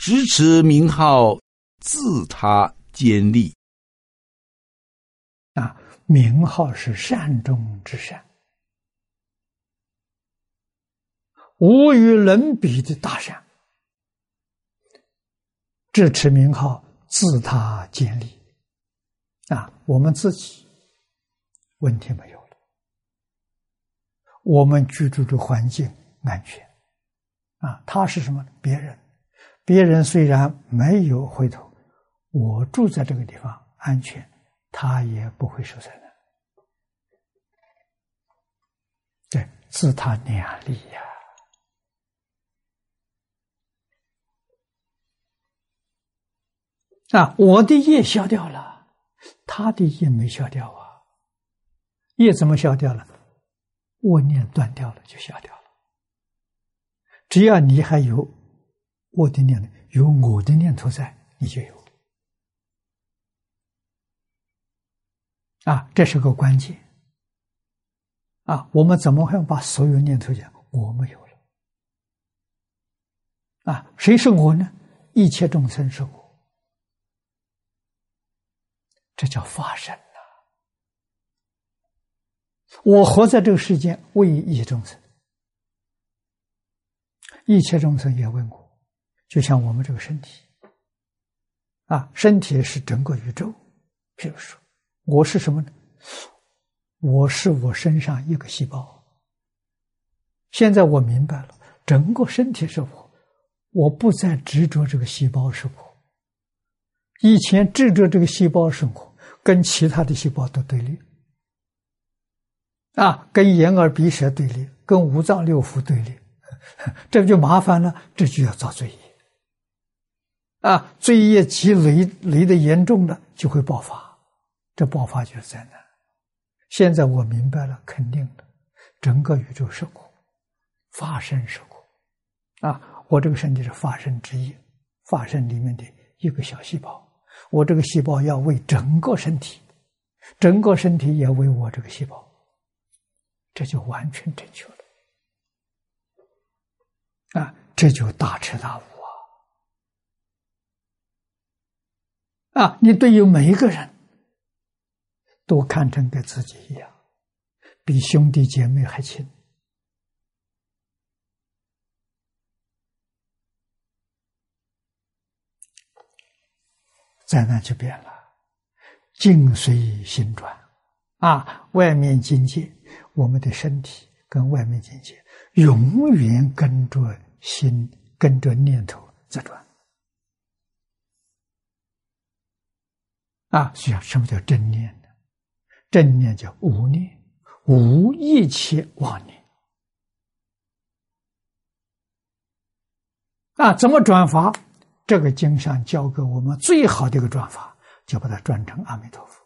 支持名号，自他坚立。 名号是善中之善，无与伦比的大善。支持名号，自他坚立。我们自己问题没有了，我们居住的环境安全。他是什么？别人虽然没有回头，我住在这个地方安全，他也不会受灾难。对，自他两利呀。我的业消掉了，他的业没消掉啊。业怎么消掉了？恶念断掉了就消掉了。只要你还有我的念头，有我的念头在，你就有。这是个关键。我们怎么会把所有念头讲我没有了？谁是我呢？一切众生是我。这叫法身我活在这个世间为一切众生，一切众生也为我。就像我们这个身体身体是整个宇宙。譬如说我是什么呢？我是我身上一个细胞。现在我明白了，整个身体是我不再执着这个细胞是我。以前执着这个细胞是我，跟其他的细胞都对立。跟眼耳鼻舌对立，跟五脏六腑对立，这就麻烦了，这就要造罪业。罪业积累的严重了，就会爆发，这爆发就是灾难。现在我明白了，肯定的，整个宇宙是我，法身是我。我这个身体是法身之一，法身里面的一个小细胞，我这个细胞要为整个身体，整个身体也为我这个细胞，这就完全正确了。这就大彻大悟你对于每一个人都看成跟自己一样，比兄弟姐妹还亲。灾难就变了，境随心转。外面境界，我们的身体跟外面境界永远跟着心，跟着念头在转。所以什么叫正念呢？正念叫无念，无一切妄念。怎么转法？这个经上教给我们最好的一个转法，就把它转成阿弥陀佛。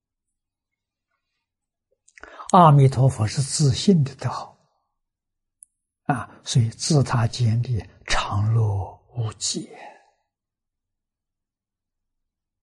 阿弥陀佛是自信的德号所以自他坚立，常乐无际。